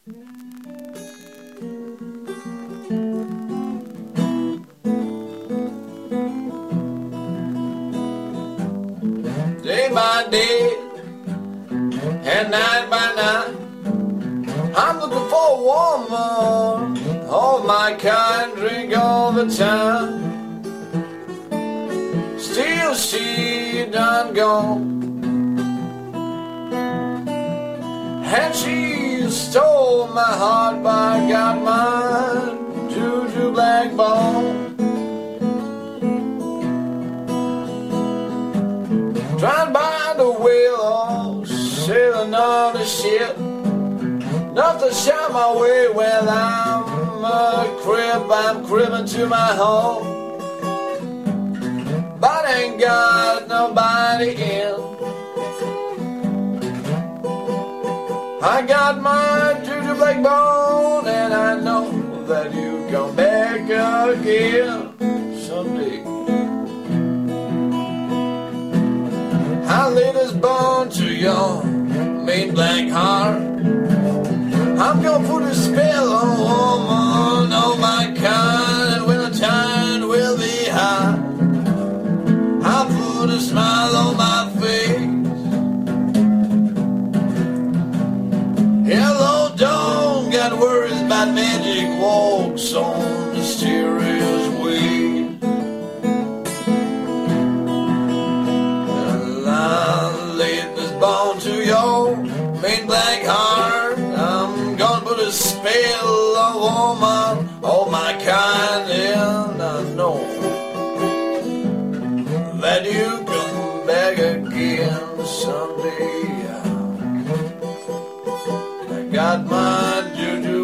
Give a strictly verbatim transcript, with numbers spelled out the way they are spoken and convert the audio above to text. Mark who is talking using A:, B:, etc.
A: Day by day and night by night, I'm looking for a woman of my kind, drink all the time. Still she done gone, and she stole my heart, but I got mine, juju black bone. Trying to buy the whale, sailing on the ship. Nothing shot my way, well I'm a crib, I'm cribbing to my home. But ain't got nobody in. I got my juju black bone, and I know that you come back again someday. I lay this bone to your mean black heart. I'm gonna put a spell on a woman, oh my kind, and when the time will be high, I'll put a smile on my face. Hello, don't got worries about magic walks on mysterious ways. Born to your mean black heart, I'm gonna put a spell on woman, oh my kind, and I know that you come back again someday. I got my juju